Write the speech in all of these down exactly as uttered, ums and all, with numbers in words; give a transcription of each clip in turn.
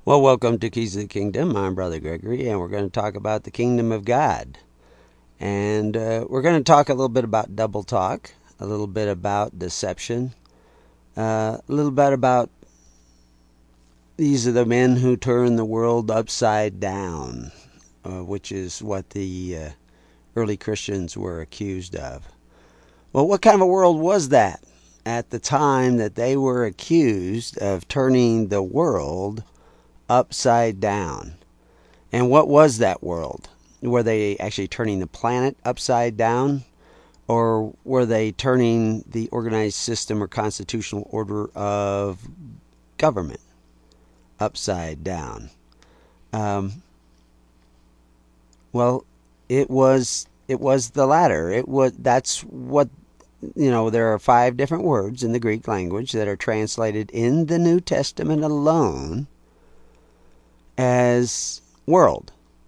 Well, welcome to Keys of the Kingdom. I'm Brother Gregory, and we're going to talk about the Kingdom of God. And uh, we're going to talk a little bit about double talk, a little bit about deception, uh, a little bit about these are the men who turn the world upside down, uh, which is what the uh, early Christians were accused of. Well, what kind of a world was that at the time that they were accused of turning the world upside down? And what was that world? Were they actually turning the planet upside down? Or were they turning the organized system or constitutional order of government upside down? Um, well, it was it was the latter. It was that's what you know. There are five different words in the Greek language that are translated in the New Testament alone as world,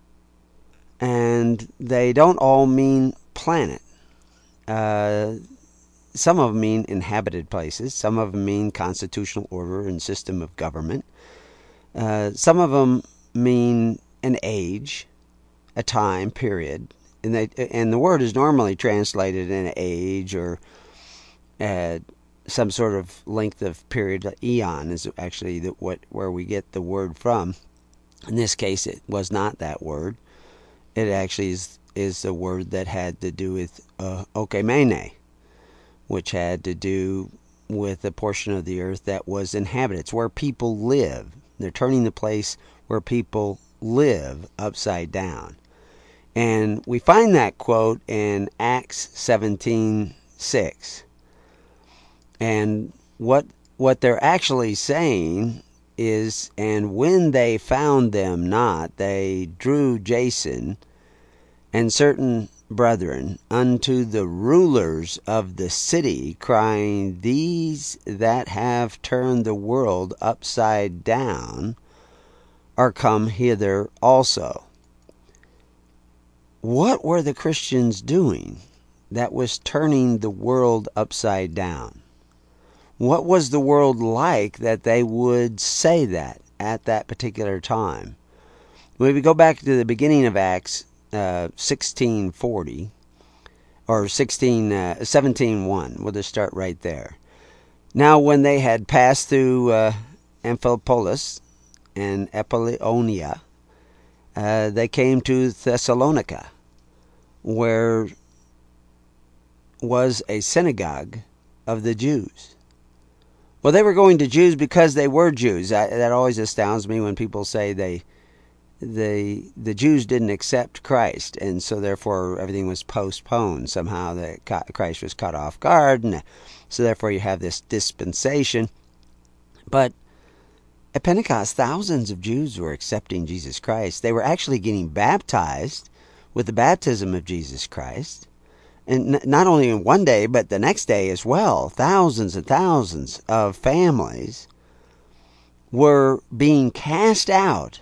and they don't all mean planet. Uh, some of them mean inhabited places. Some of them mean constitutional order and system of government. Uh, some of them mean an age, a time period, and they and the word is normally translated in age or uh, some sort of length of period. Eon is actually the, what where we get the word from. In this case, it was not that word. It actually is, is a word that had to do with uh, okemene, which had to do with a portion of the earth that was inhabited. It's where people live. They're turning the place where people live upside down. And we find that quote in Acts seventeen six. And what what they're actually saying is, and when they found them not, they drew Jason and certain brethren unto the rulers of the city, crying, These that have turned the world upside down are come hither also. What were the Christians doing that was turning the world upside down? What was the world like that they would say that at that particular time? When we go back to the beginning of Acts uh, sixteen forty, or sixteen, uh, seventeen one, we'll just start right there. Now when they had passed through uh, Amphipolis and Apollonia, uh, they came to Thessalonica, where was a synagogue of the Jews. Well, they were going to Jews because they were Jews. I, that always astounds me when people say they, they, the Jews didn't accept Christ, and so therefore everything was postponed. Somehow that Christ was caught off guard, and so therefore you have this dispensation. But at Pentecost, thousands of Jews were accepting Jesus Christ. They were actually getting baptized with the baptism of Jesus Christ. And not only in one day, but the next day as well. Thousands and thousands of families were being cast out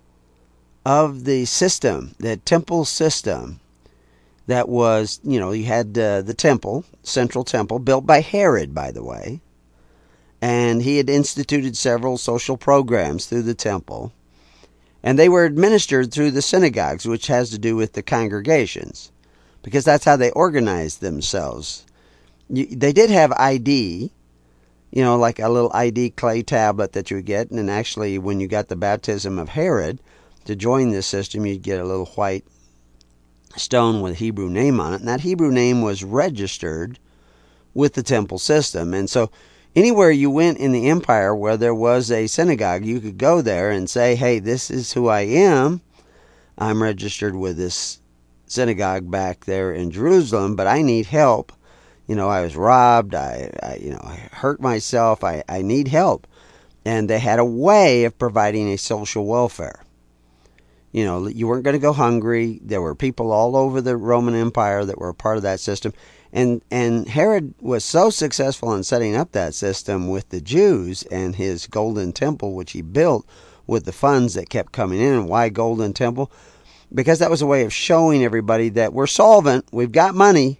of the system, the temple system that was, you know, you had uh, the temple, central temple, built by Herod, by the way. And he had instituted several social programs through the temple. And they were administered through the synagogues, which has to do with the congregations, because that's how they organized themselves. You, they did have I D, you know, like a little I D clay tablet that you would get. And actually, when you got the baptism of Herod, to join this system, you'd get a little white stone with a Hebrew name on it. And that Hebrew name was registered with the temple system. And so anywhere you went in the empire where there was a synagogue, you could go there and say, hey, this is who I am. I'm registered with this synagogue back there in Jerusalem, but I need help. You know, I was robbed. I, I you know, I hurt myself. I, I need help. And they had a way of providing a social welfare. You know, you weren't going to go hungry. There were people all over the Roman Empire that were a part of that system. And, and Herod was so successful in setting up that system with the Jews and his golden temple, which he built with the funds that kept coming in. And why golden temple? Because that was a way of showing everybody that we're solvent, we've got money,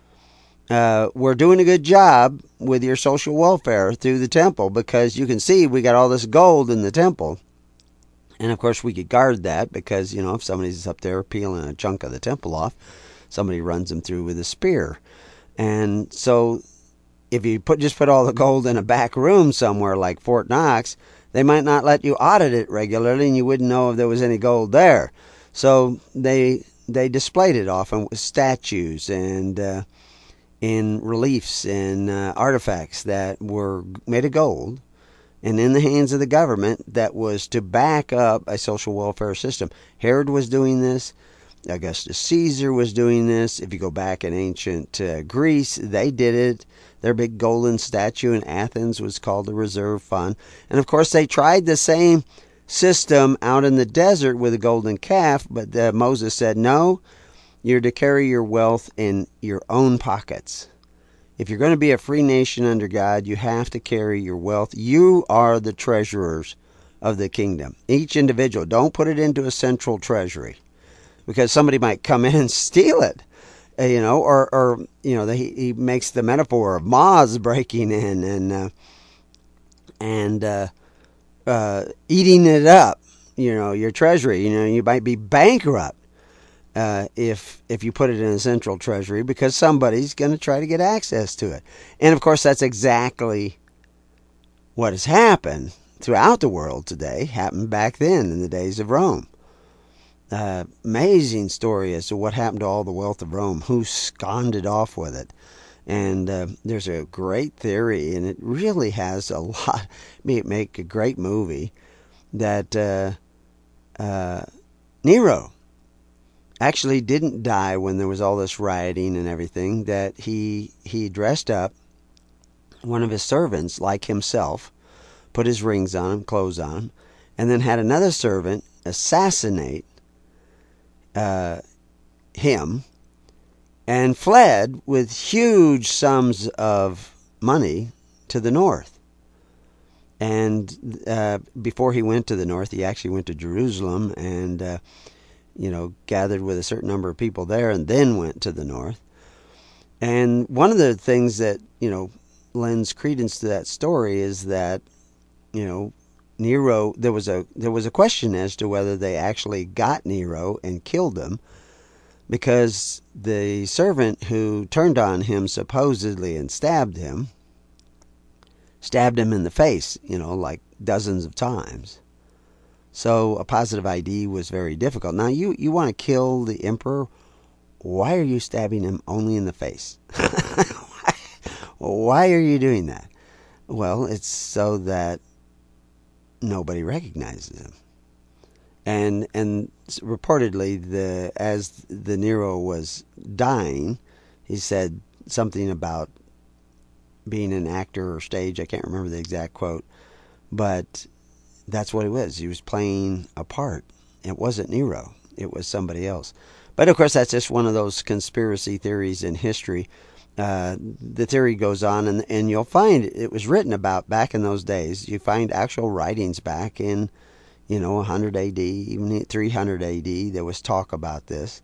uh, we're doing a good job with your social welfare through the temple, because you can see we got all this gold in the temple. And of course, we could guard that because, you know, if somebody's up there peeling a chunk of the temple off, somebody runs them through with a spear. And so if you put just put all the gold in a back room somewhere like Fort Knox, they might not let you audit it regularly, and you wouldn't know if there was any gold there. So they they displayed it often with statues and uh, in reliefs and uh, artifacts that were made of gold and in the hands of the government that was to back up a social welfare system. Herod was doing this. Augustus Caesar was doing this. If you go back in ancient uh, Greece, they did it. Their big golden statue in Athens was called the Reserve Fund. And of course, they tried the same system out in the desert with a golden calf, but uh, Moses said, no, you're to carry your wealth in your own pockets. If you're going to be a free nation under God, you have to carry your wealth. You are the treasurers of the kingdom. Each individual. Don't put it into a central treasury, because somebody might come in and steal it, you know, or, or you know, he, he makes the metaphor of moths breaking in and uh, and uh, uh, eating it up, you know, your treasury. You know, you might be bankrupt uh, if if you put it in a central treasury, because somebody's going to try to get access to it. And of course, that's exactly what has happened throughout the world today, happened back then in the days of Rome. Uh, amazing story as to what happened to all the wealth of Rome, who sconded off with it. And uh, there's a great theory, and it really has a lot, make a great movie, that uh, uh, Nero actually didn't die when there was all this rioting and everything, that he he dressed up one of his servants like himself, put his rings on him, clothes on him, and then had another servant assassinate Uh, him, and fled with huge sums of money to the north. And uh, before he went to the north, he actually went to Jerusalem and, uh, you know, gathered with a certain number of people there, and then went to the north. And one of the things that, you know, lends credence to that story is that, you know, Nero, there was a there was a question as to whether they actually got Nero and killed him, because the servant who turned on him supposedly and stabbed him, stabbed him in the face, you know, like dozens of times. So a positive I D was very difficult. Now, you, you want to kill the emperor, why are you stabbing him only in the face? Why are you doing that? Well, it's so that nobody recognizes him. And and reportedly, the as the Nero was dying, he said something about being an actor or stage. I can't remember the exact quote, but that's what it was. He was playing a part. It wasn't Nero. It was somebody else. But of course, that's just one of those conspiracy theories in history. Uh, the theory goes on, and, and you'll find it was written about back in those days. You find actual writings back in, you know, one hundred A D, even three hundred A D. There was talk about this.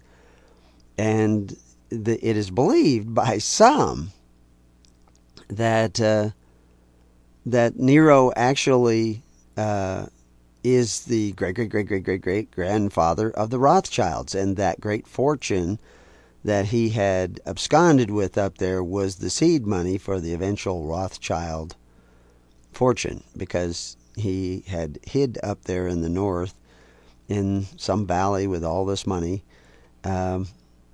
And the, it is believed by some that uh, that Nero actually uh, is the great, great, great, great, great, great grandfather of the Rothschilds, and that great fortune that he had absconded with up there was the seed money for the eventual Rothschild fortune, because he had hid up there in the north in some valley with all this money um,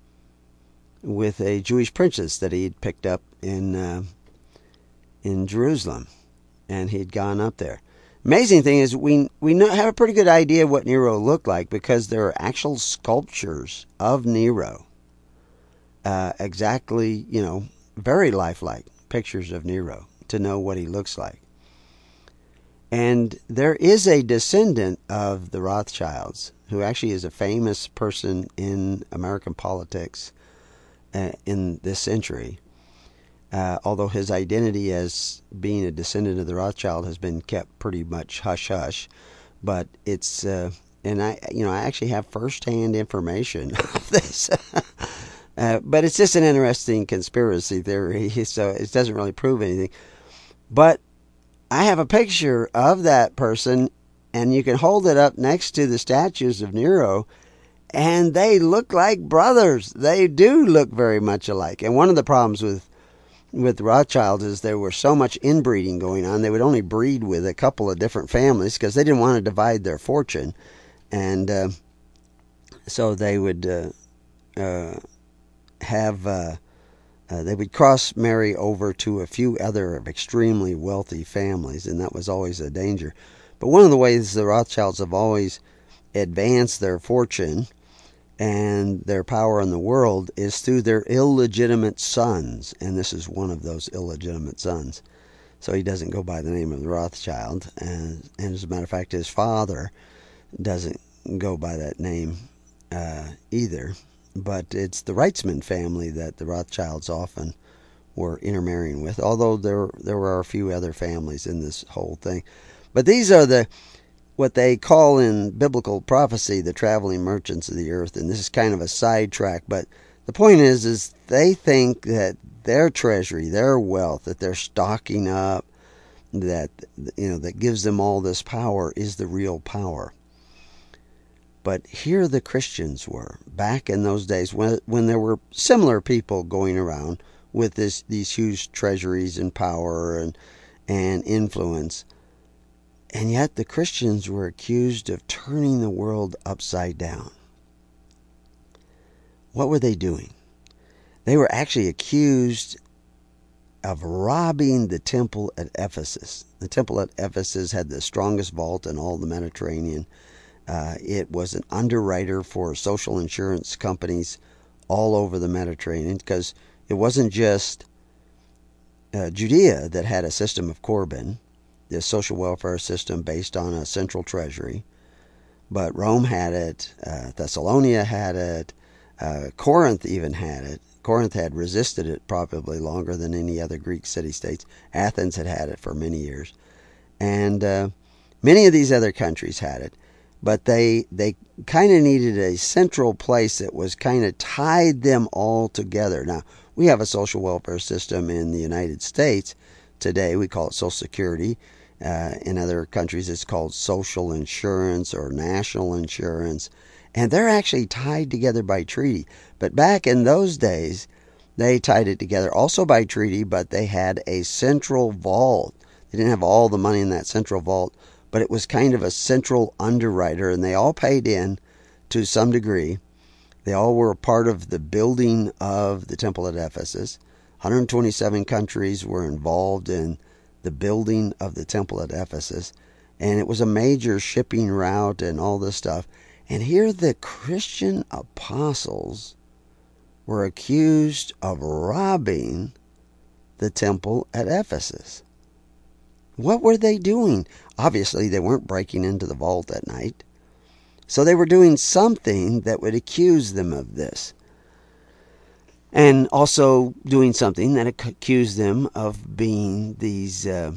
with a Jewish princess that he'd picked up in uh, in Jerusalem, and he'd gone up there. Amazing thing is, we we know, have a pretty good idea what Nero looked like, because there are actual sculptures of Nero. Uh, exactly, you know, very lifelike pictures of Nero to know what he looks like. And there is a descendant of the Rothschilds who actually is a famous person in American politics uh, in this century. Uh, although his identity as being a descendant of the Rothschild has been kept pretty much hush-hush. But it's, uh, and I, you know, I actually have first-hand information of this. Uh, but it's just an interesting conspiracy theory, so it doesn't really prove anything. But I have a picture of that person and you can hold it up next to the statues of Nero, and they look like brothers. They do look very much alike. And one of the problems with with the Rothschilds is there was so much inbreeding going on. They would only breed with a couple of different families because they didn't want to divide their fortune. And uh, so they would uh, uh, have, uh, uh, they would cross marry over to a few other extremely wealthy families, and that was always a danger. But one of the ways the Rothschilds have always advanced their fortune and their power in the world is through their illegitimate sons, and this is one of those illegitimate sons. So he doesn't go by the name of the Rothschild, and, and as a matter of fact, his father doesn't go by that name uh, either. But it's the Reitzman family that the Rothschilds often were intermarrying with, although there there were a few other families in this whole thing. But these are the what they call in biblical prophecy the traveling merchants of the earth, and this is kind of a sidetrack, but the point is is they think that their treasury, their wealth that they're stocking up, that you know that gives them all this power is the real power. But here the Christians were back in those days when when there were similar people going around with this these huge treasuries and power and and influence. And yet the Christians were accused of turning the world upside down. What were they doing? They were actually accused of robbing the temple at Ephesus. The temple at Ephesus had the strongest vault in all the Mediterranean. Uh, it was an underwriter for social insurance companies all over the Mediterranean, because it wasn't just uh, Judea that had a system of Corban, this social welfare system based on a central treasury. But Rome had it, uh, Thessalonica had it, uh, Corinth even had it. Corinth had resisted it probably longer than any other Greek city-states. Athens had had it for many years. And uh, many of these other countries had it. But they, they kind of needed a central place that was kind of tied them all together. Now, we have a social welfare system in the United States today. We call it Social Security. Uh, in other countries, it's called social insurance or national insurance. And they're actually tied together by treaty. But back in those days, they tied it together also by treaty, but they had a central vault. They didn't have all the money in that central vault, but it was kind of a central underwriter, and they all paid in to some degree. They all were a part of the building of the temple at Ephesus. one hundred twenty-seven countries were involved in the building of the temple at Ephesus, and it was a major shipping route and all this stuff. And here the Christian apostles were accused of robbing the temple at Ephesus. What were they doing? Obviously, they weren't breaking into the vault at night. So they were doing something that would accuse them of this. And also doing something that accused them of being these uh,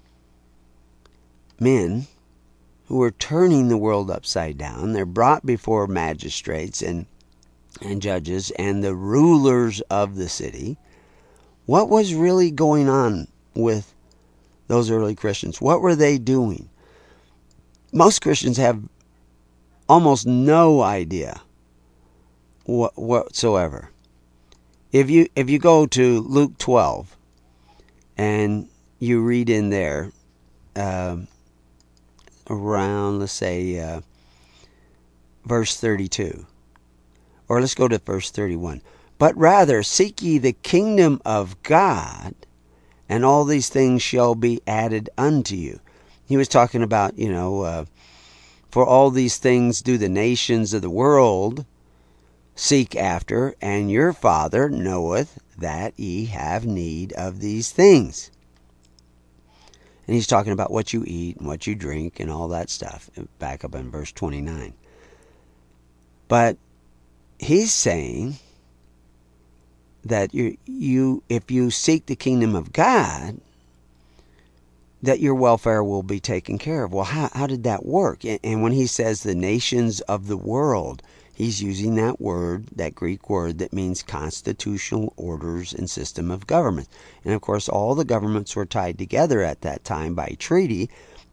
men who were turning the world upside down. They're brought before magistrates and, and judges and the rulers of the city. What was really going on with those early Christians? What were they doing? Most Christians have almost no idea what, whatsoever. If you if you go to Luke twelve and you read in there uh, around, let's say, uh, verse thirty-two, or let's go to verse thirty-one. But rather seek ye the kingdom of God, and all these things shall be added unto you. He was talking about, you know, uh, for all these things do the nations of the world seek after, and your Father knoweth that ye have need of these things. And he's talking about what you eat and what you drink and all that stuff, back up in verse twenty-nine. But he's saying that you, you, if you seek the kingdom of God, that your welfare will be taken care of. Well, how, how did that work? And, and when he says the nations of the world, he's using that word, that Greek word that means constitutional orders and system of government. And of course, all the governments were tied together at that time by treaty.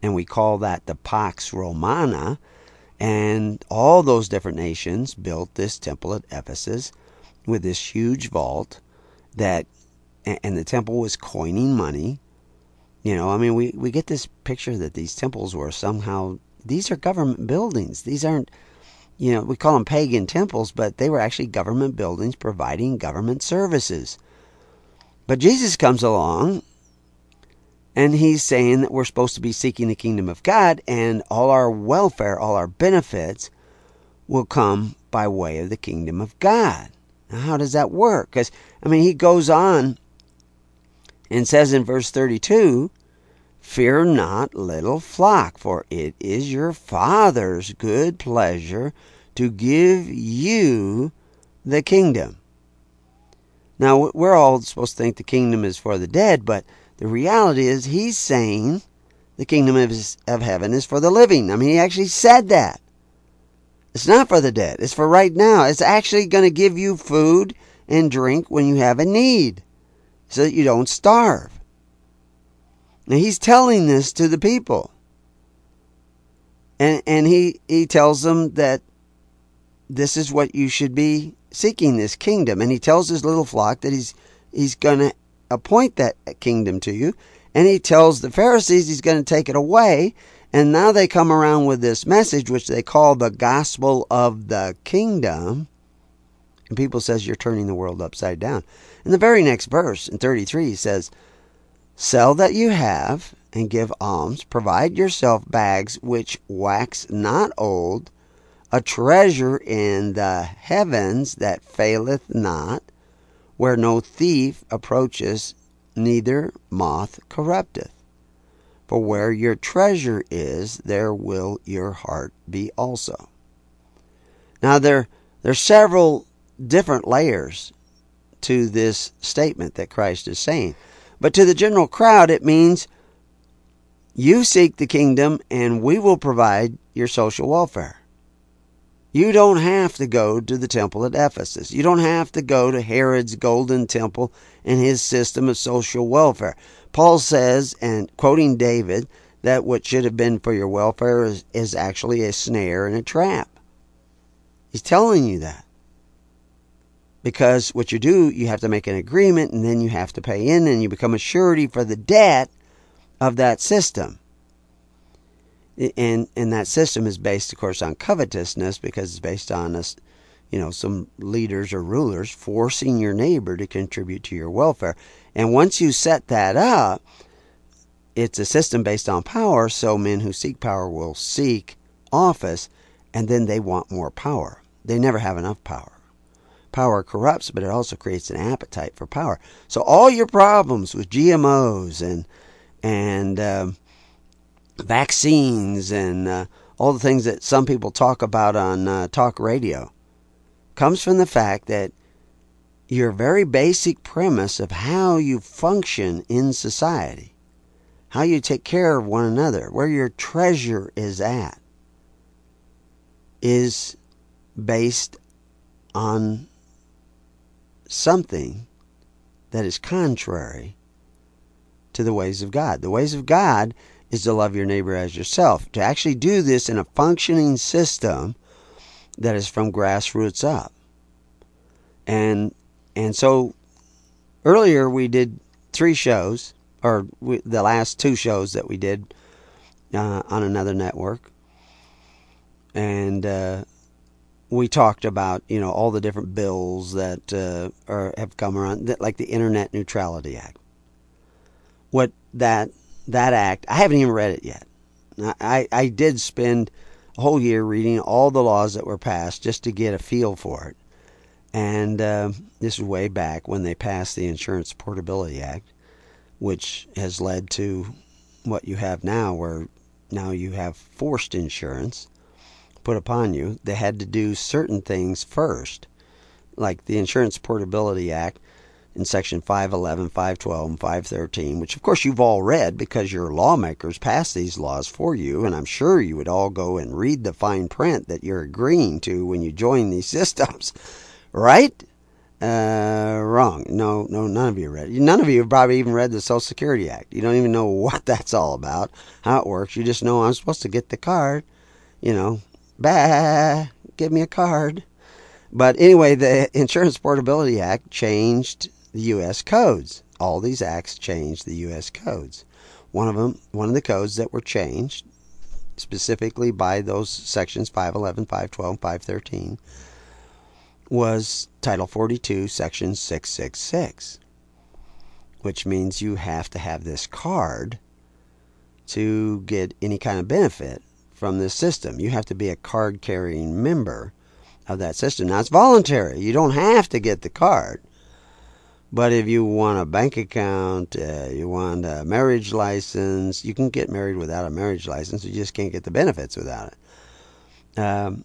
and we call that the Pax Romana. And all those different nations built this temple at Ephesus with this huge vault that, and the temple was coining money. You know, I mean, we, we get this picture that these temples were somehow, these are government buildings. These aren't, you know, we call them pagan temples, but they were actually government buildings providing government services. But Jesus comes along, and he's saying that we're supposed to be seeking the kingdom of God, and all our welfare, all our benefits will come by way of the kingdom of God. Now, how does that work? Because, I mean, he goes on and says in verse thirty-two, "Fear not, little flock, for it is your Father's good pleasure to give you the kingdom." Now, we're all supposed to think the kingdom is for the dead, but the reality is he's saying the kingdom of, his, of heaven is for the living. I mean, he actually said that. It's not for the dead. It's for right now. It's actually going to give you food and drink when you have a need, so that you don't starve. Now, he's telling this to the people. And, and he, he tells them that this is what you should be seeking, this kingdom. And he tells his little flock that he's he's going to appoint that kingdom to you. And he tells the Pharisees he's going to take it away. And now they come around with this message, which they call the gospel of the kingdom. And people says you're turning the world upside down. In the very next verse, in thirty-three, he says, "Sell that you have and give alms. Provide yourself bags which wax not old, a treasure in the heavens that faileth not, where no thief approaches, neither moth corrupteth. For where your treasure is, there will your heart be also." Now, there there's several different layers to this statement that Christ is saying. But to the general crowd, it means you seek the kingdom and we will provide your social welfare. You don't have to go to the temple at Ephesus. You don't have to go to Herod's golden temple and his system of social welfare. Paul says, and quoting David, that what should have been for your welfare is, is actually a snare and a trap. He's telling you that. Because what you do, you have to make an agreement, and then you have to pay in, and you become a surety for the debt of that system. And and that system is based, of course, on covetousness, because it's based on us, you know, some leaders or rulers forcing your neighbor to contribute to your welfare. And once you set that up, it's a system based on power, so men who seek power will seek office, and then they want more power. They never have enough power. Power corrupts, but it also creates an appetite for power. So all your problems with G M Os and and um, vaccines and uh, all the things that some people talk about on uh, talk radio comes from the fact that your very basic premise of how you function in society, how you take care of one another, where your treasure is at, is based on something that is contrary to the ways of God. The ways of God is to love your neighbor as yourself. To actually do this in a functioning system that is from grassroots up. And and so earlier we did three shows, or we, the last two shows that we did uh, on another network. And uh, we talked about, you know, all the different bills that uh, are have come around, that, like the Internet Neutrality Act. What that that act, I haven't even read it yet. I, I did spend a whole year reading all the laws that were passed just to get a feel for it. And uh, this is way back when they passed the Insurance Portability Act, which has led to what you have now, where now you have forced insurance put upon you. They had to do certain things first, like the Insurance Portability Act in Section five eleven, five twelve, and five thirteen, which of course you've all read because your lawmakers passed these laws for you, and I'm sure you would all go and read the fine print that you're agreeing to when you join these systems, right? Uh, wrong. No, no, none of you read it. None of you have probably even read the Social Security Act. You don't even know what that's all about, how it works. You just know I'm supposed to get the card. You know, bah, give me a card. But anyway, the Insurance Portability Act changed the U S codes. All these acts changed the U S codes. One of them, one of the codes that were changed, specifically by those sections five eleven, five twelve, five thirteen, was Title forty-two, Section six sixty-six, which means you have to have this card to get any kind of benefit from this system. You have to be a card-carrying member of that system. Now, it's voluntary. You don't have to get the card. But if you want a bank account, uh, you want a marriage license, you can get married without a marriage license. You just can't get the benefits without it. Um,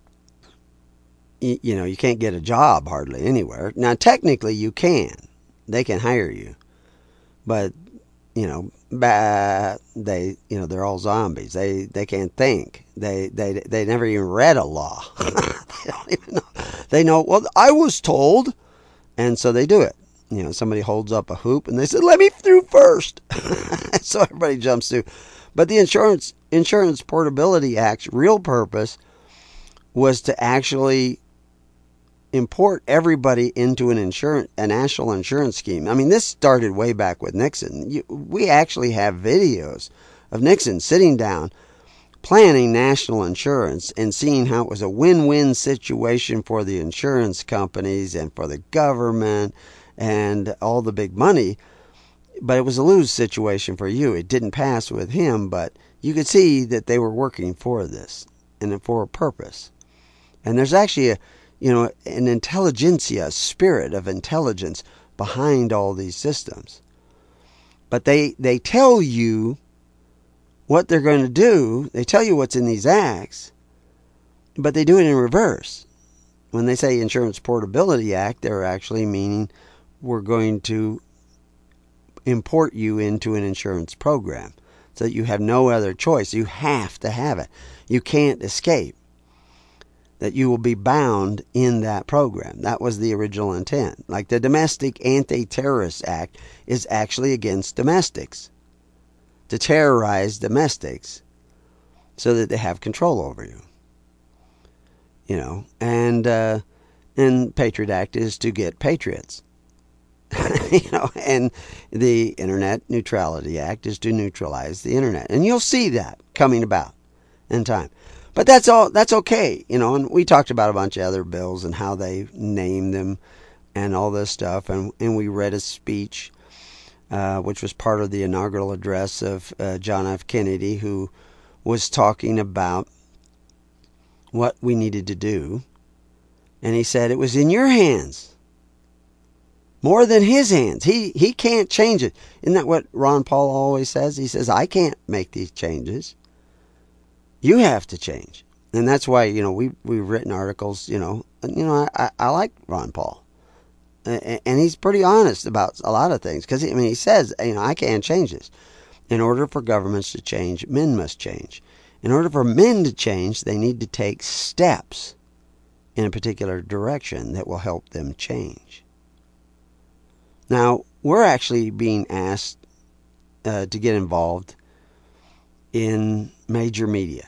you, you know, you can't get a job hardly anywhere. Now, technically, you can. They can hire you. But, you know, bah, they, you know, they're all zombies. They, they can't think. They, they, they never even read a law. They don't even know. They know, well, I was told, and so they do it. You know, somebody holds up a hoop and they said, let me through first. So everybody jumps through. But the Insurance Insurance Portability Act's real purpose was to actually import everybody into an insurance, a national insurance scheme. I mean, this started way back with Nixon. You, we actually have videos of Nixon sitting down planning national insurance and seeing how it was a win-win situation for the insurance companies and for the government and all the big money, but it was a lose situation for you. It didn't pass with him, but you could see that they were working for this and for a purpose. And there's actually a, you know, an intelligentsia, a spirit of intelligence behind all these systems. But they, they tell you what they're going to do. They tell you what's in these acts, but they do it in reverse. When they say Insurance Portability Act, they're actually meaning we're going to import you into an insurance program so that you have no other choice. You have to have it. You can't escape. That you will be bound in that program. That was the original intent. Like the Domestic Anti-Terrorist Act is actually against domestics. To terrorize domestics so that they have control over you. You know, and uh, and Patriot Act is to get patriots. You know, and the Internet Neutrality Act is to neutralize the internet. And you'll see that coming about in time. But that's all. That's okay. You know, and we talked about a bunch of other bills and how they name them and all this stuff. And, and we read a speech, uh, which was part of the inaugural address of uh, John F. Kennedy, who was talking about what we needed to do. And he said, it was in your hands. More than his hands. He he can't change it. Isn't that what Ron Paul always says? He says, I can't make these changes. You have to change. And that's why, you know, we, we've written articles, you know. You know, I, I like Ron Paul. And he's pretty honest about a lot of things. Because, I mean, he says, you know, I can't change this. In order for governments to change, men must change. In order for men to change, they need to take steps in a particular direction that will help them change. Now, we're actually being asked uh, to get involved in major media.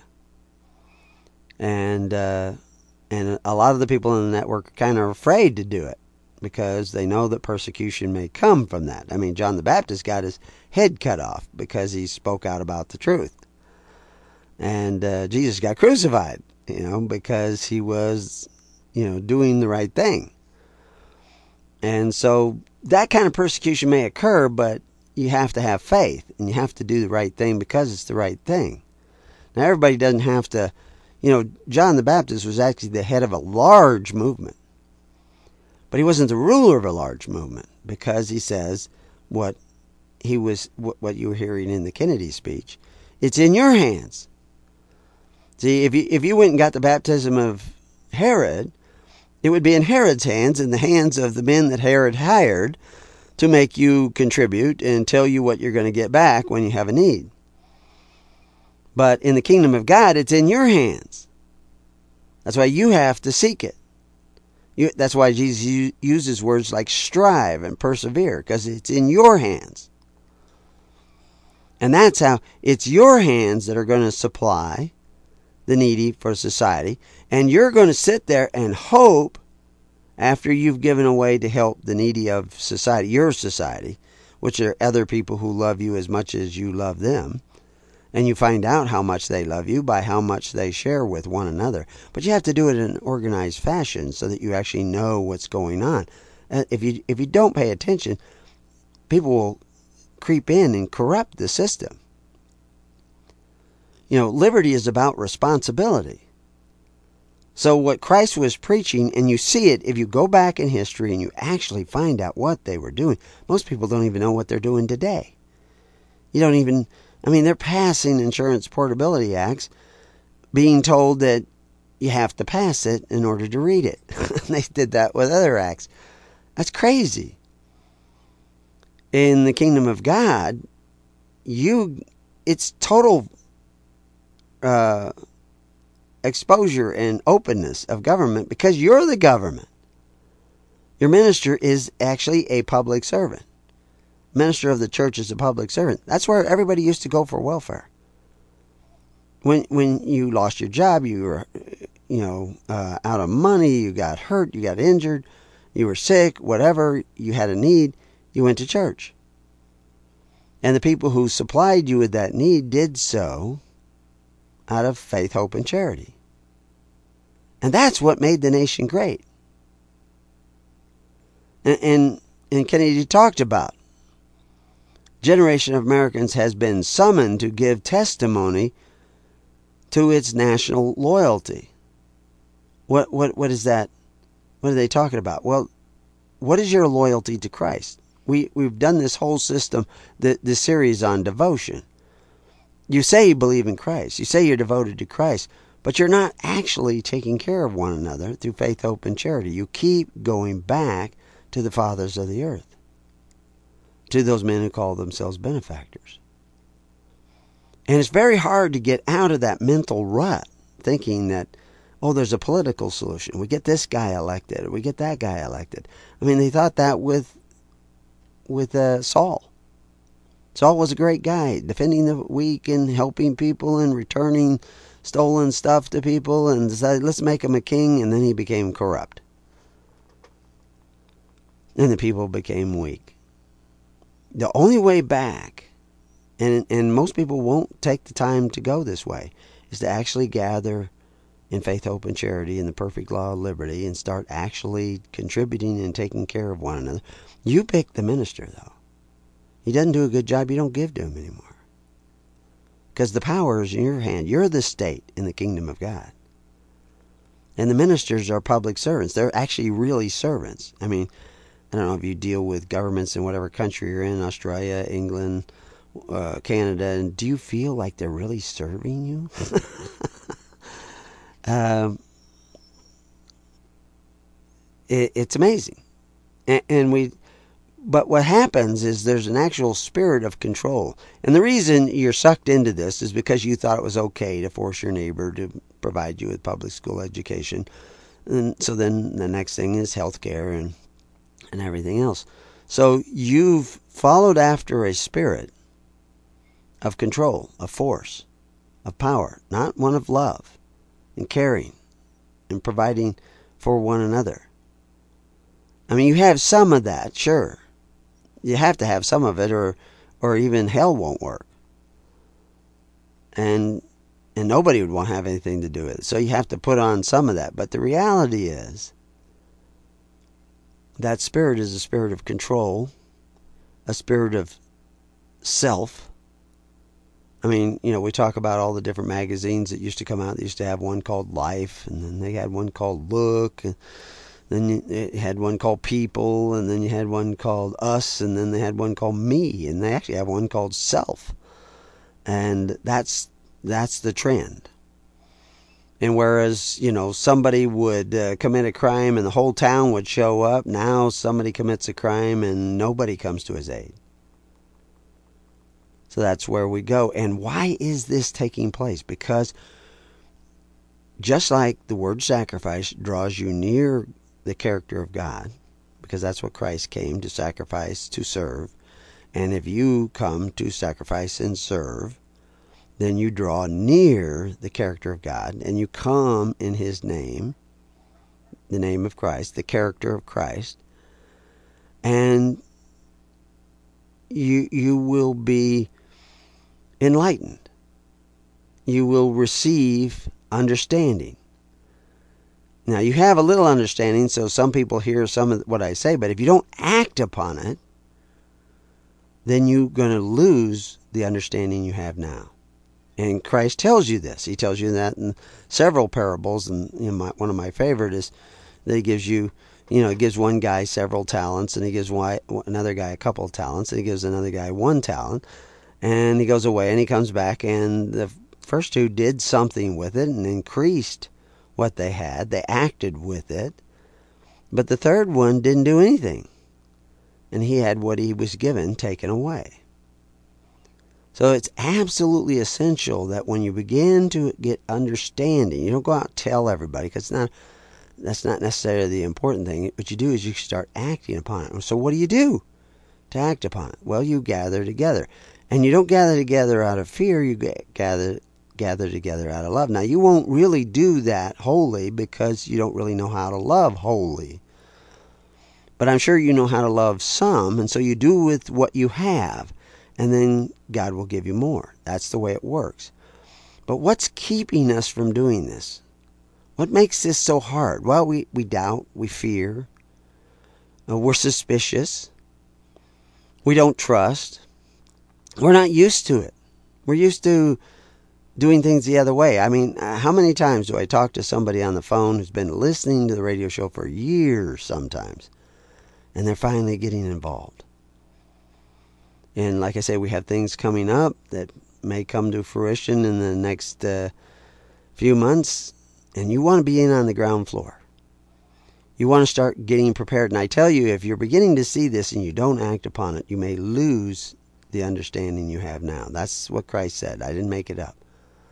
And uh, and a lot of the people in the network are kind of afraid to do it because they know that persecution may come from that. I mean, John the Baptist got his head cut off because he spoke out about the truth. And uh, Jesus got crucified, you know, because he was, you know, doing the right thing. And so that kind of persecution may occur, but you have to have faith and you have to do the right thing because it's the right thing. Now, everybody doesn't have to, you know, John the Baptist was actually the head of a large movement, but he wasn't the ruler of a large movement because he says what he was, what, what you were hearing in the Kennedy speech. It's in your hands. See, if you, if you went and got the baptism of Herod, it would be in Herod's hands, in the hands of the men that Herod hired to make you contribute and tell you what you're going to get back when you have a need. But in the kingdom of God, it's in your hands. That's why you have to seek it. You, that's why Jesus u- uses words like strive and persevere, because it's in your hands. And that's how it's your hands that are going to supply the needy for society. And you're going to sit there and hope, after you've given away to help the needy of society, your society, which are other people who love you as much as you love them. And you find out how much they love you by how much they share with one another. But you have to do it in an organized fashion so that you actually know what's going on. Uh, if you if you don't pay attention, people will creep in and corrupt the system. You know, liberty is about responsibility. So what Christ was preaching, and you see it if you go back in history and you actually find out what they were doing. Most people don't even know what they're doing today. You don't even... I mean, they're passing insurance portability acts, being told that you have to pass it in order to read it. They did that with other acts. That's crazy. In the kingdom of God, you it's total uh, exposure and openness of government because you're the government. Your minister is actually a public servant. Minister of the church is a public servant. That's where everybody used to go for welfare. When when you lost your job, you were, you know, uh, out of money, you got hurt, you got injured, you were sick, whatever, you had a need, you went to church. And the people who supplied you with that need did so out of faith, hope, and charity. And that's what made the nation great. And, and, and Kennedy talked about generation of Americans has been summoned to give testimony to its national loyalty. What what what is that? What are they talking about? Well, what is your loyalty to Christ? We we've done this whole system, the the series on devotion. You say you believe in Christ. You say you're devoted to Christ, but you're not actually taking care of one another through faith, hope, and charity. You keep going back to the fathers of the earth, to those men who call themselves benefactors. And it's very hard to get out of that mental rut, thinking that, oh, there's a political solution. We get this guy elected, or we get that guy elected. I mean, they thought that with with uh, Saul. Saul was a great guy, defending the weak and helping people and returning stolen stuff to people, and decided, let's make him a king, and then he became corrupt. And the people became weak. The only way back, and and most people won't take the time to go this way, is to actually gather in faith, hope, and charity in the perfect law of liberty and start actually contributing and taking care of one another. You pick the minister, though. He doesn't do a good job, you don't give to him anymore. Because the power is in your hand. You're the state in the kingdom of God. And the ministers are public servants. They're actually really servants. I mean, I don't know if you deal with governments in whatever country you're in, Australia, England, uh, Canada, and do you feel like they're really serving you? um, it, it's amazing. And, and we, but what happens is there's an actual spirit of control. And the reason you're sucked into this is because you thought it was okay to force your neighbor to provide you with public school education. And so then the next thing is health care and and everything else. So you've followed after a spirit of control, of force, of power, not one of love and caring and providing for one another. I mean, you have some of that, sure. You have to have some of it, or or even hell won't work. And and nobody would want to have anything to do with it. So you have to put on some of that. But the reality is, that spirit is a spirit of control, a spirit of self. I mean, you know, we talk about all the different magazines that used to come out. They used to have one called Life, and then they had one called Look, and then it had one called People, and then you had one called Us, and then they had one called Me, and they actually have one called Self. And that's that's the trend. And whereas, you know, somebody would uh, commit a crime and the whole town would show up, now somebody commits a crime and nobody comes to his aid. So that's where we go. And why is this taking place? Because just like the word sacrifice draws you near the character of God, because that's what Christ came to sacrifice, to serve. And if you come to sacrifice and serve, then you draw near the character of God, and you come in His name, the name of Christ, the character of Christ, and you you will be enlightened. You will receive understanding. Now, you have a little understanding, so some people hear some of what I say, but if you don't act upon it, then you're going to lose the understanding you have now. And Christ tells you this. He tells you that in several parables, and you know, my, one of my favorite is that he gives you, you know, he gives one guy several talents, and he gives one, another guy a couple of talents, and he gives another guy one talent, and he goes away, and he comes back, and the first two did something with it and increased what they had. They acted with it. But the third one didn't do anything. And he had what he was given taken away. So it's absolutely essential that when you begin to get understanding, you don't go out and tell everybody, because not, that's not necessarily the important thing. What you do is you start acting upon it. So what do you do to act upon it? Well, you gather together. And you don't gather together out of fear. You gather gather together out of love. Now, you won't really do that wholly because you don't really know how to love wholly. But I'm sure you know how to love some, and so you do with what you have, and then God will give you more. That's the way it works. But what's keeping us from doing this? What makes this so hard? Well, we, we doubt, we fear, uh, we're suspicious, we don't trust, we're not used to it. We're used to doing things the other way. I mean, how many times do I talk to somebody on the phone who's been listening to the radio show for years sometimes, and they're finally getting involved? And like I say, we have things coming up that may come to fruition in the next uh, few months, and you want to be in on the ground floor. You want to start getting prepared. And I tell you, if you're beginning to see this and you don't act upon it, you may lose the understanding you have now. That's what Christ said. I didn't make it up.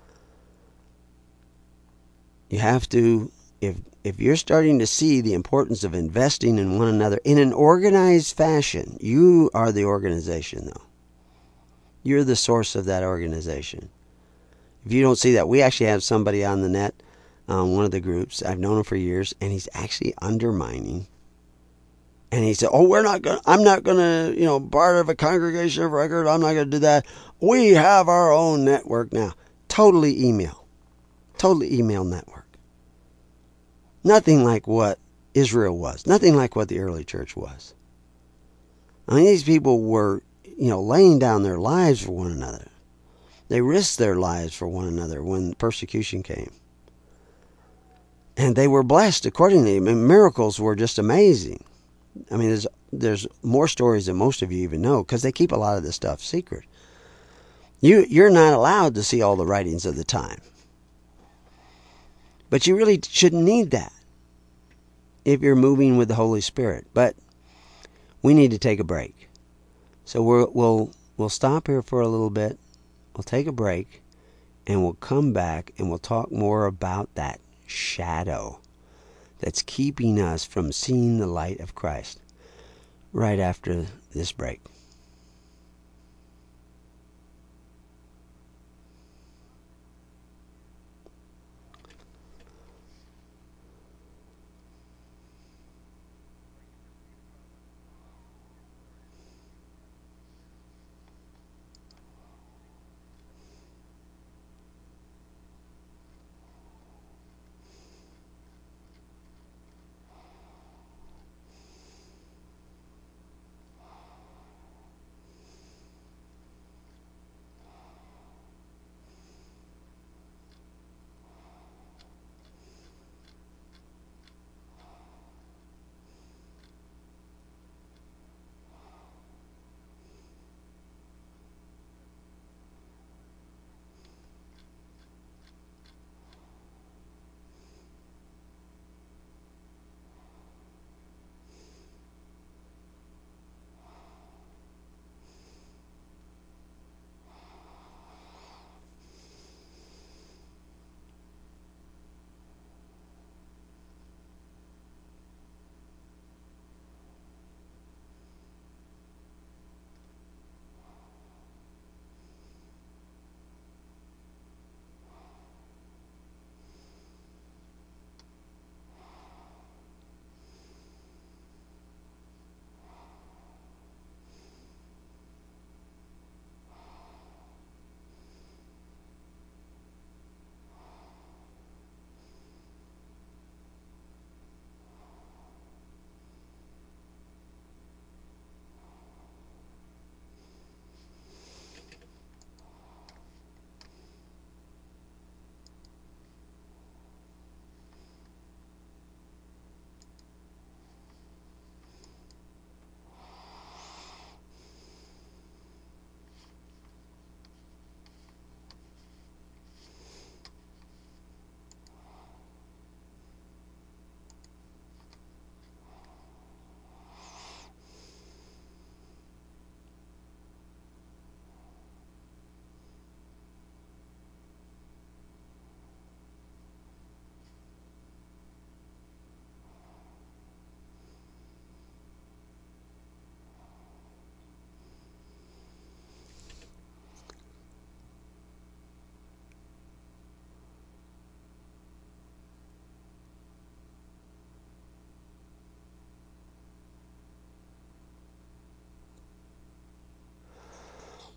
You have to, if if you're starting to see the importance of investing in one another in an organized fashion, you are the organization, though. You're the source of that organization. If you don't see that, we actually have somebody on the net, um, one of the groups. I've known him for years, and he's actually undermining. And he said, "Oh, we're not going. I'm not going to, you know, part of a congregation of record. I'm not going to do that. We have our own network now. Totally email, totally email network. Nothing like what Israel was. Nothing like what the early church was. I mean, these people were, you know, laying down their lives for one another. They risked their lives for one another when persecution came. And they were blessed accordingly. I mean, miracles were just amazing. I mean, there's there's more stories than most of you even know, because they keep a lot of this stuff secret. You, you're not allowed to see all the writings of the time. But you really shouldn't need that if you're moving with the Holy Spirit. But we need to take a break. So we're, we'll we'll stop here for a little bit. We'll take a break, and we'll come back, and we'll talk more about that shadow that's keeping us from seeing the light of Christ right after this break.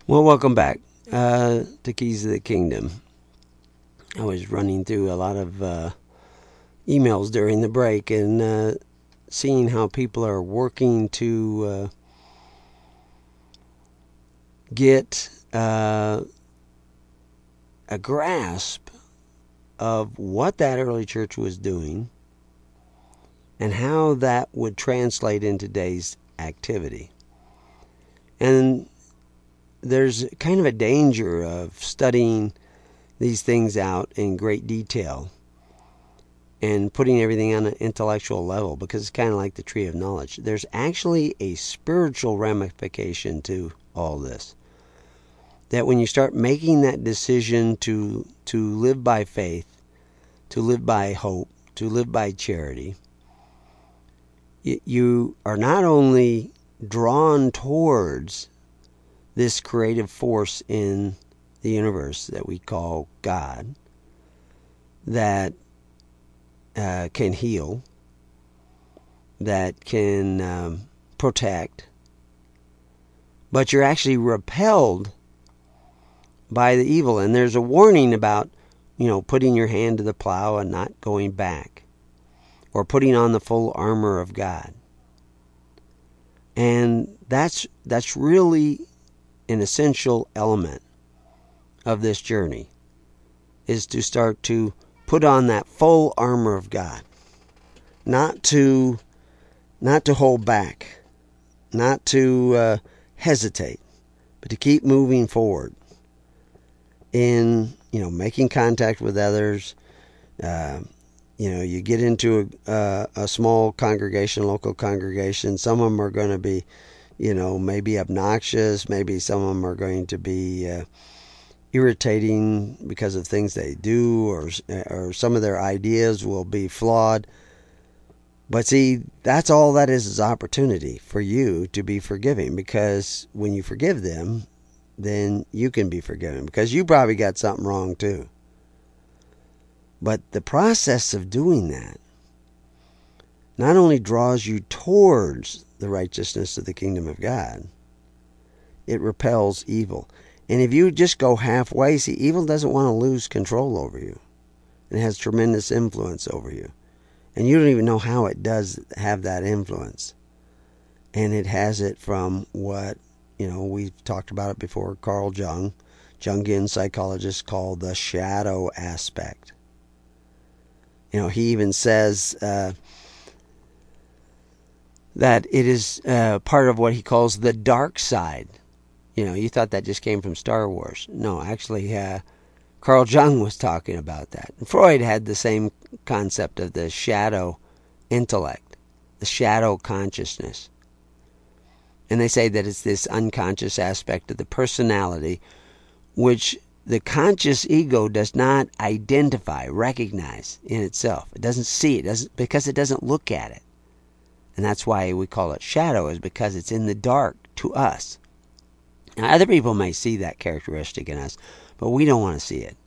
Well, welcome back uh, to Keys of the Kingdom. I was running through a lot of uh, emails during the break and uh, seeing how people are working to uh, get uh, a grasp of what that early church was doing and how that would translate in today's activity. And there's kind of a danger of studying these things out in great detail and putting everything on an intellectual level, because it's kind of like the tree of knowledge. There's actually a spiritual ramification to all this. That when you start making that decision to to live by faith, to live by hope, to live by charity, you are not only drawn towards this creative force in the universe that we call God, that uh, can heal, that can um, protect, but you're actually repelled by the evil. And there's a warning about, you know, putting your hand to the plow and not going back, or putting on the full armor of God. And that's that's really an essential element of this journey, is to start to put on that full armor of God. Not to not to hold back, not to uh, hesitate, but to keep moving forward in, you know, making contact with others. Uh, you know, you get into a, uh, a small congregation, local congregation. Some of them are going to be, you know, maybe obnoxious. Maybe some of them are going to be uh, irritating because of things they do, or or some of their ideas will be flawed. But see, that's all that is, is opportunity for you to be forgiving, because when you forgive them, then you can be forgiven, because you probably got something wrong too. But the process of doing that not only draws you towards the righteousness of the kingdom of God, it repels evil. And if you just go halfway, see, evil doesn't want to lose control over you. It has tremendous influence over you. And you don't even know how it does have that influence. And it has it from what, you know, we've talked about it before, Carl Jung, Jungian psychologist, called the shadow aspect. You know, he even says uh, that it is uh, part of what he calls the dark side. You know, you thought that just came from Star Wars. No, actually, uh, Carl Jung was talking about that. And Freud had the same concept of the shadow intellect, the shadow consciousness. And they say that it's this unconscious aspect of the personality which the conscious ego does not identify, recognize in itself. It doesn't see it, doesn't because it doesn't look at it. And that's why we call it shadow, is because it's in the dark to us. Now, other people may see that characteristic in us, but we don't want to see it.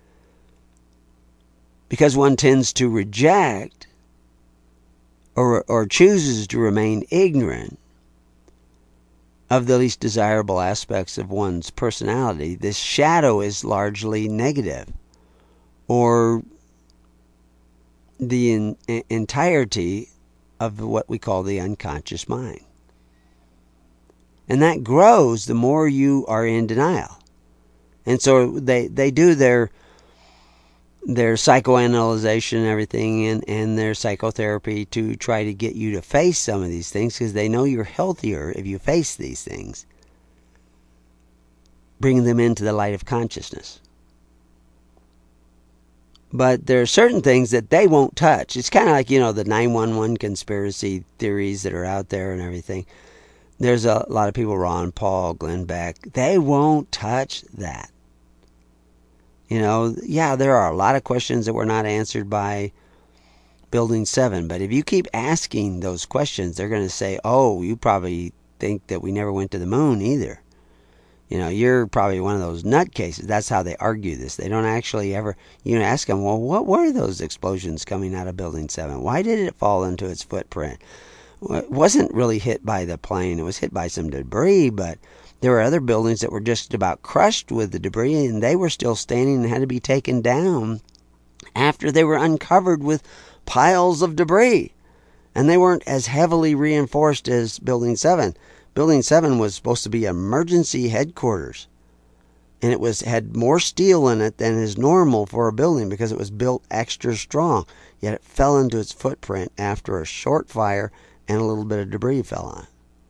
Because one tends to reject or, or chooses to remain ignorant of the least desirable aspects of one's personality. This shadow is largely negative, or the in, in, entirety of what we call the unconscious mind. And that grows the more you are in denial. And so they, they do their their psychoanalyzation and everything, and, and their psychotherapy to try to get you to face some of these things, because they know you're healthier if you face these things. Bring them into the light of consciousness. But there are certain things that they won't touch. It's kind of like, you know, the nine one one conspiracy theories that are out there and everything. There's a lot of people, Ron Paul, Glenn Beck, they won't touch that. You know, yeah, there are a lot of questions that were not answered by Building seven. But if you keep asking those questions, they're going to say, oh, you probably think that we never went to the moon either. You know, you're probably one of those nutcases. That's how they argue this. They don't actually ever, you know, ask them, well, what were those explosions coming out of Building seven? Why did it fall into its footprint? Well, it wasn't really hit by the plane. It was hit by some debris, but There were other buildings that were just about crushed with the debris, and they were still standing and had to be taken down after they were uncovered with piles of debris. And they weren't as heavily reinforced as Building seven. Building seven was supposed to be emergency headquarters. And it was had more steel in it than is normal for a building because it was built extra strong. Yet it fell into its footprint after a short fire and a little bit of debris fell on it.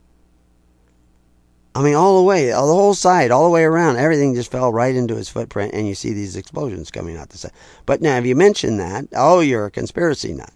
I mean, all the way, all the whole side, all the way around, everything just fell right into its footprint, and you see these explosions coming out the side. But now, if you mention that, oh, you're a conspiracy nut.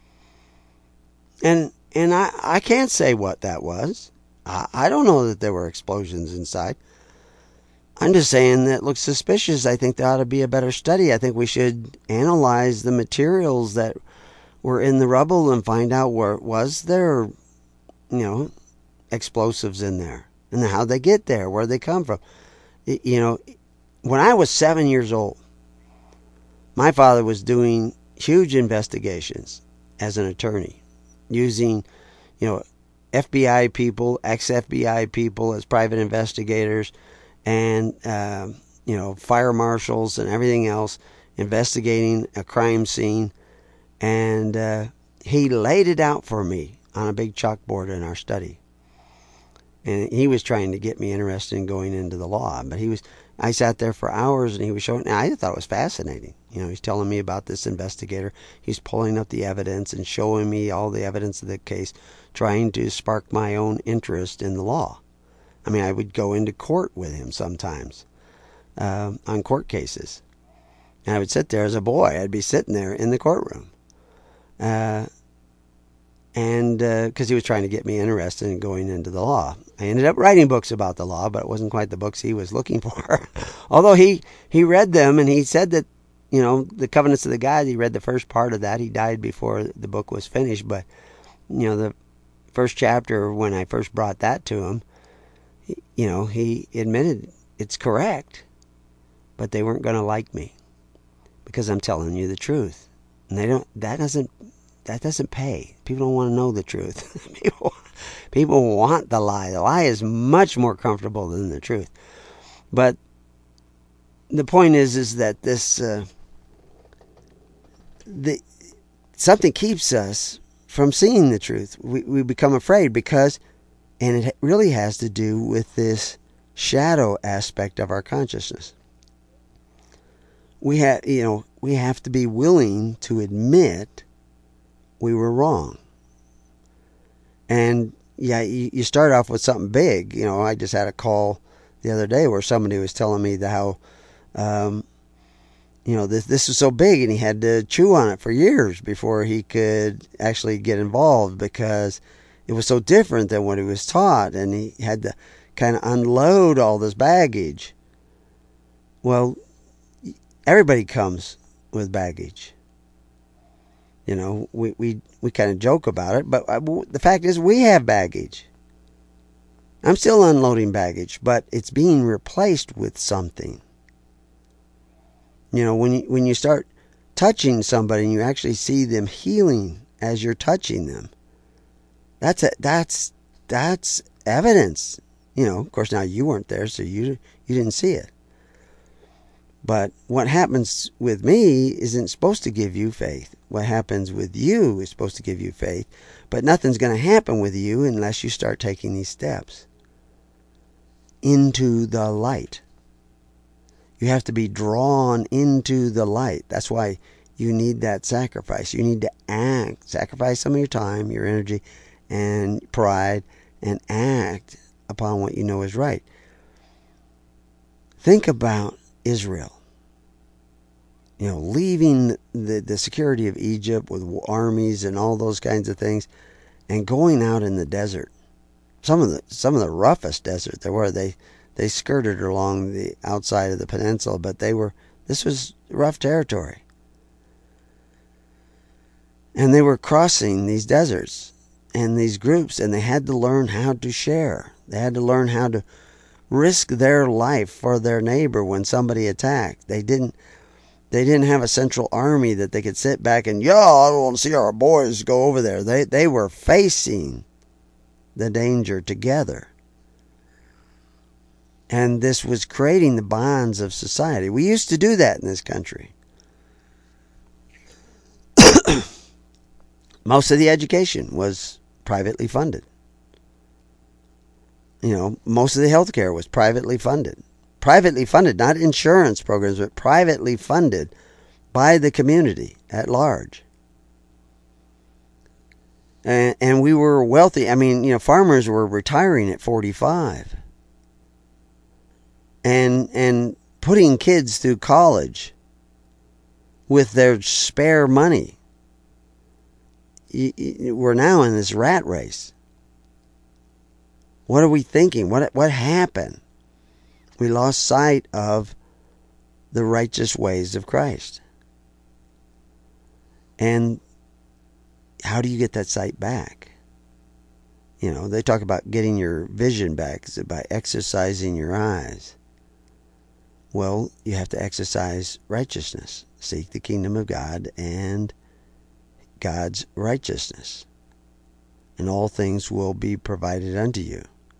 And and I, I can't say what that was. I, I don't know that there were explosions inside. I'm just saying that looks suspicious. I think there ought to be a better study. I think we should analyze the materials that were in the rubble and find out where was there, you know, explosives in there. And how they get there, where they come from. You know, when I was seven years old, my father was doing huge investigations as an attorney, using, you know, F B I people, ex-F B I people as private investigators, and, uh, you know, fire marshals and everything else, investigating a crime scene. And uh, he laid it out for me on a big chalkboard in our study. And he was trying to get me interested in going into the law. But he was, I sat there for hours and he was showing, and I thought it was fascinating. You know, he's telling me about this investigator. He's pulling up the evidence and showing me all the evidence of the case, trying to spark my own interest in the law. I mean, I would go into court with him sometimes uh, on court cases. And I would sit there as a boy. I'd be sitting there in the courtroom. Uh, and because uh, he was trying to get me interested in going into the law. I ended up writing books about the law, but it wasn't quite the books he was looking for. Although he, he read them, and he said that, you know, the Covenants of the Gods, he read the first part of that. He died before the book was finished, but, you know, the first chapter, when I first brought that to him, he, you know, he admitted it's correct, but they weren't going to like me because I'm telling you the truth. And they don't, that doesn't, that doesn't pay. People don't want to know the truth. People People want the lie. The lie is much more comfortable than the truth. But the point is, is that this, uh, the something keeps us from seeing the truth. We we become afraid because, and it really has to do with this shadow aspect of our consciousness. We have, you know, we have to be willing to admit we were wrong. And yeah, you, you start off with something big. You know, I just had a call the other day where somebody was telling me the how, um, you know, this this was so big, and he had to chew on it for years before he could actually get involved because it was so different than what he was taught, and he had to kind of unload all this baggage. Well, everybody comes with baggage. You know, we, we, we kind of joke about it, but the fact is we have baggage. I'm still unloading baggage, but it's being replaced with something. You know, when you, when you start touching somebody and you actually see them healing as you're touching them, that's a, that's that's evidence. You know, of course, now you weren't there, so you you didn't see it. But what happens with me isn't supposed to give you faith. What happens with you is supposed to give you faith. But nothing's going to happen with you unless you start taking these steps into the light. You have to be drawn into the light. That's why you need that sacrifice. You need to act, sacrifice some of your time, your energy, and pride, and act upon what you know is right. Think about Israel. You know, leaving the, the security of Egypt with armies and all those kinds of things, and going out in the desert. Some of the some of the roughest desert there were. They they skirted along the outside of the peninsula, but they were this was rough territory. And they were crossing these deserts and these groups, and they had to learn how to share. They had to learn how to risk their life for their neighbor when somebody attacked. They didn't They didn't have a central army that they could sit back and, yeah, I don't want to see our boys go over there. They they were facing the danger together. And this was creating the bonds of society. We used to do that in this country. Most of the education was privately funded. You know, most of the health care was privately funded. Privately funded, not insurance programs, but privately funded by the community at large. And, and we were wealthy. I mean, you know, farmers were retiring at forty-five. And, and putting kids through college with their spare money. We're now in this rat race. What are we thinking? What what happened? We lost sight of the righteous ways of Christ. And how do you get that sight back? You know, they talk about getting your vision back by exercising your eyes. Well, you have to exercise righteousness. Seek the kingdom of God and God's righteousness, and all things will be provided unto you.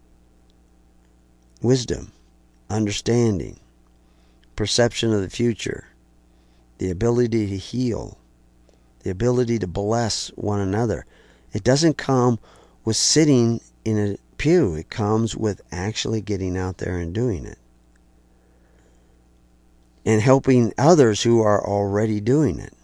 Wisdom, understanding, perception of the future, the ability to heal, the ability to bless one another. It doesn't come with sitting in a pew. It comes with actually getting out there and doing it. And helping others who are already doing it,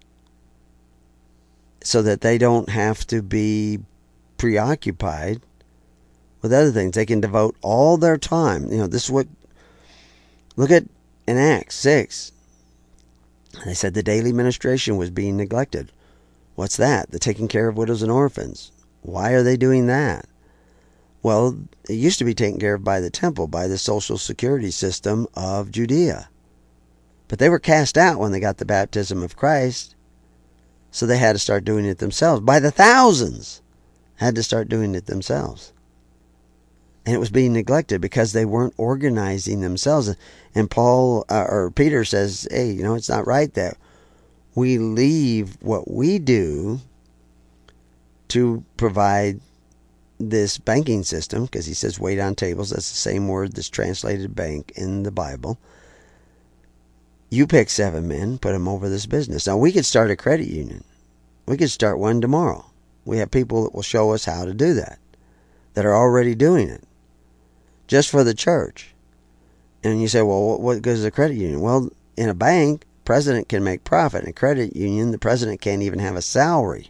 so that they don't have to be preoccupied with other things. They can devote all their time. You know, this is what, look at in Acts six. They said the daily ministration was being neglected. What's that? The taking care of widows and orphans. Why are they doing that? Well, it used to be taken care of by the temple, by the social security system of Judea. But they were cast out when they got the baptism of Christ. So they had to start doing it themselves. By the thousands, had to start doing it themselves. And it was being neglected because they weren't organizing themselves. And Paul, uh, or Peter says, hey, you know, it's not right that we leave what we do to provide this banking system, because he says wait on tables. That's the same word that's translated bank in the Bible. You pick seven men, put them over this business. Now, we could start a credit union. We could start one tomorrow. We have people that will show us how to do that, that are already doing it, just for the church. And you say, well, what good is a credit union? Well, in a bank, president can make profit. In a credit union, the president can't even have a salary.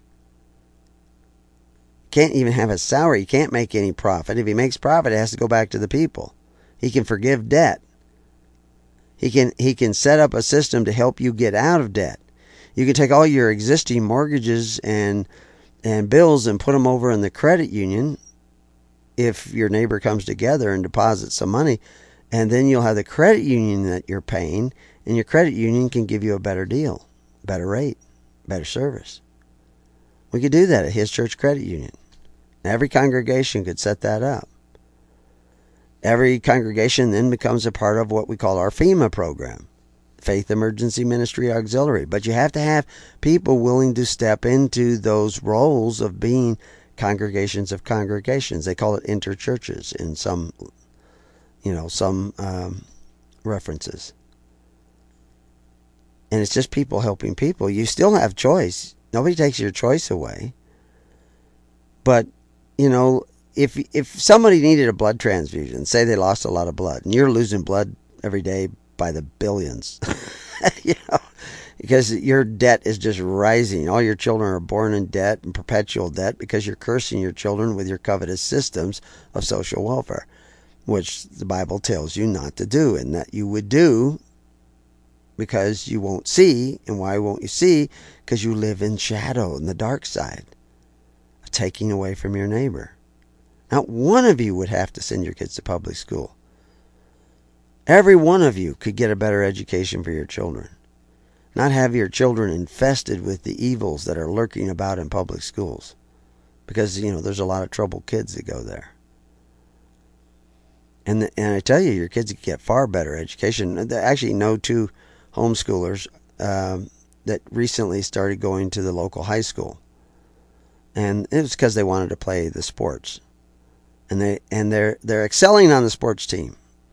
Can't even have a salary. He can't make any profit. If he makes profit, it has to go back to the people. He can forgive debt. He can he can set up a system to help you get out of debt. You can take all your existing mortgages and and bills and put them over in the credit union if your neighbor comes together and deposits some money, and then you'll have the credit union that you're paying, and your credit union can give you a better deal, better rate, better service. We could do that at His Church Credit Union. Every congregation could set that up. Every congregation then becomes a part of what we call our FEMA program, Faith Emergency Ministry Auxiliary. But you have to have people willing to step into those roles of being congregations of congregations. They call it interchurches in some, you know, some um, references. And it's just people helping people. You still have choice. Nobody takes your choice away. But, you know, If if somebody needed a blood transfusion, say they lost a lot of blood, and you're losing blood every day by the billions, you know, because your debt is just rising. All your children are born in debt and perpetual debt because you're cursing your children with your covetous systems of social welfare, which the Bible tells you not to do, and that you would do because you won't see. And why won't you see? Because you live in shadow, in the dark side, of taking away from your neighbor. Not one of you would have to send your kids to public school. Every one of you could get a better education for your children. Not have your children infested with the evils that are lurking about in public schools. Because, you know, there's a lot of troubled kids that go there. And, the, and I tell you, your kids get far better education. I actually know two homeschoolers um, that recently started going to the local high school. And it was because they wanted to play the sports. And they and they're they're excelling on the sports team.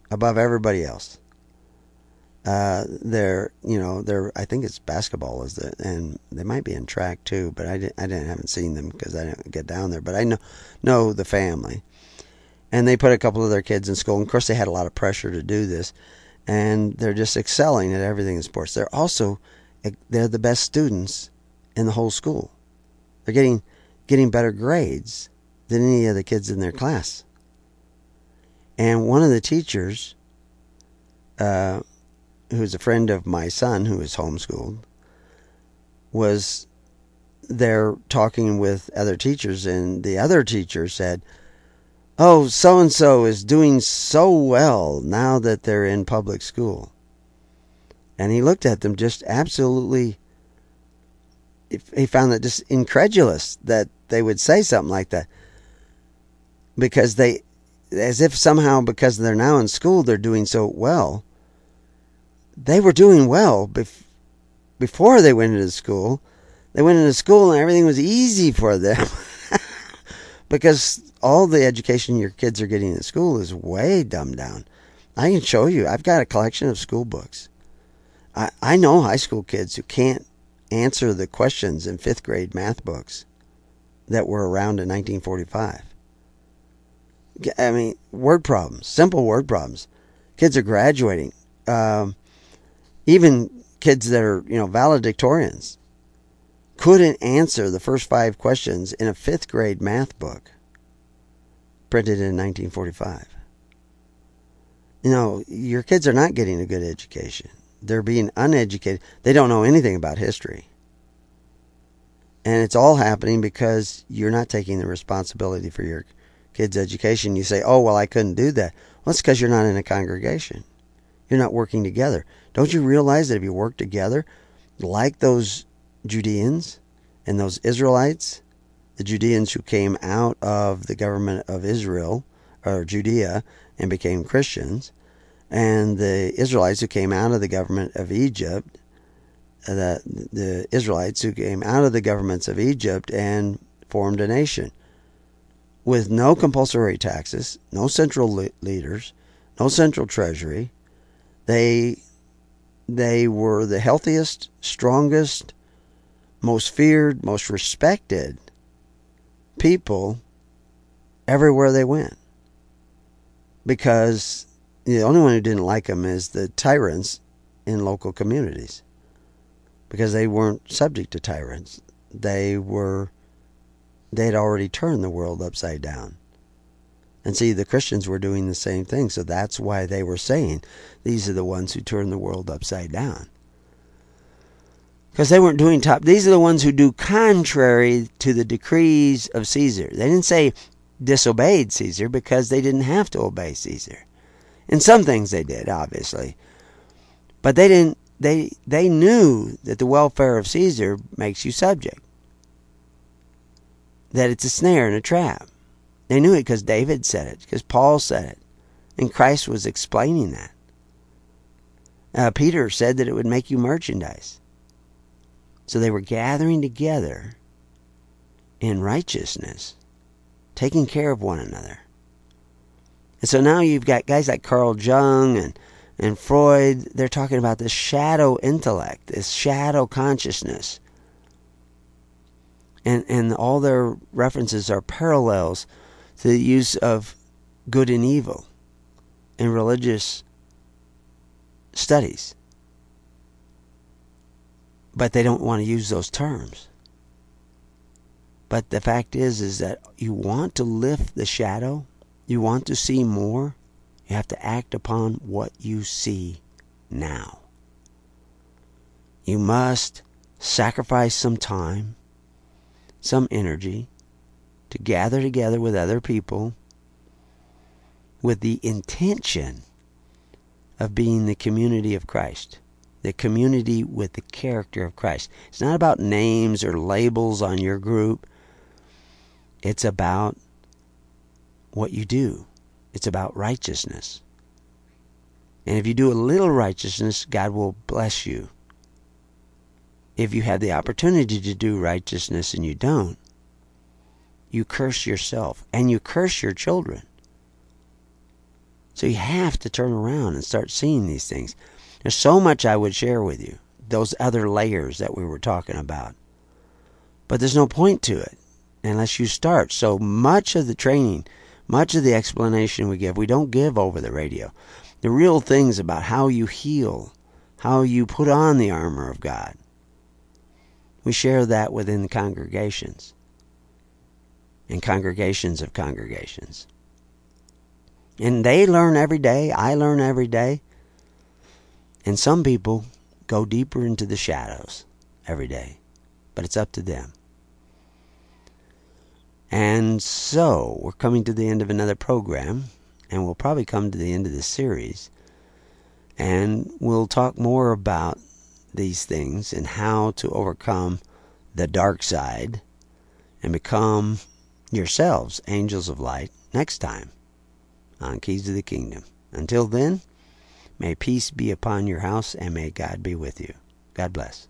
above everybody else. Uh, they're, you know, they're, I think it's basketball is the, and they might be in track too, but I didn't, I didn't, haven't seen them because I didn't get down there, but I know, know the family. And they put a couple of their kids in school. And of course, they had a lot of pressure to do this, and they're just excelling at everything in sports. They're also, they're the best students in the whole school. They're getting, getting better grades than any of the kids in their class. And one of the teachers, uh, who's a friend of my son who is homeschooled, was there talking with other teachers, and the other teacher said, oh, so-and-so is doing so well now that they're in public school. And he looked at them just absolutely, he found that just incredulous that they would say something like that. Because they, as if somehow because they're now in school, they're doing so well. They were doing well bef- before they went into school. They went into school and everything was easy for them. Because all the education your kids are getting in school is way dumbed down. I can show you. I've got a collection of school books. I, I know high school kids who can't answer the questions in fifth grade math books that were around in nineteen forty-five. I mean, word problems, simple word problems. Kids are graduating. Um, even kids that are, you know, valedictorians couldn't answer the first five questions in a fifth grade math book printed in nineteen forty-five. You know, your kids are not getting a good education. They're being uneducated. They don't know anything about history. And it's all happening because you're not taking the responsibility for your kids' education. You say, oh, well, I couldn't do that. Well, it's because you're not in a congregation. You're not working together. Don't you realize that if you work together, like those Judeans and those Israelites, the Judeans who came out of the government of Israel, or Judea, and became Christians, and the Israelites who came out of the government of Egypt, the, the Israelites who came out of the governments of Egypt and formed a nation with no compulsory taxes, no central le- leaders, no central treasury. They they were the healthiest, strongest, most feared, most respected people everywhere they went. Because the only one who didn't like them is the tyrants in local communities. Because they weren't subject to tyrants. They were, they had already turned the world upside down. And see, the Christians were doing the same thing. So that's why they were saying, these are the ones who turn the world upside down. Because they weren't doing top. These are the ones who do contrary to the decrees of Caesar. They didn't say disobeyed Caesar because they didn't have to obey Caesar. In some things they did, obviously. But they didn't. They they knew that the welfare of Caesar makes you subject. That it's a snare and a trap. They knew it because David said it, because Paul said it, and Christ was explaining that. Uh, Peter said that it would make you merchandise. So they were gathering together in righteousness, taking care of one another. And so now you've got guys like Carl Jung and, and Freud. They're talking about this shadow intellect, this shadow consciousness. And, and all their references are parallels to the use of good and evil in religious studies. But they don't want to use those terms. But the fact is, is that you want to lift the shadow, you want to see more, you have to act upon what you see now. You must sacrifice some time, some energy, to gather together with other people with the intention of being the community of Christ. The community with the character of Christ. It's not about names or labels on your group. It's about what you do. It's about righteousness. And if you do a little righteousness, God will bless you. If you have the opportunity to do righteousness and you don't, you curse yourself and you curse your children. So you have to turn around and start seeing these things. There's so much I would share with you, those other layers that we were talking about. But there's no point to it unless you start. So much of the training, much of the explanation we give, we don't give over the radio. The real things about how you heal, how you put on the armor of God, we share that within the congregations and congregations of congregations. And they learn every day. I learn every day. And some people go deeper into the shadows every day. But it's up to them. And so, we're coming to the end of another program. And we'll probably come to the end of this series. And we'll talk more about these things and how to overcome the dark side and become yourselves angels of light next time on Keys to the Kingdom. Until then, may peace be upon your house and may God be with you. God bless.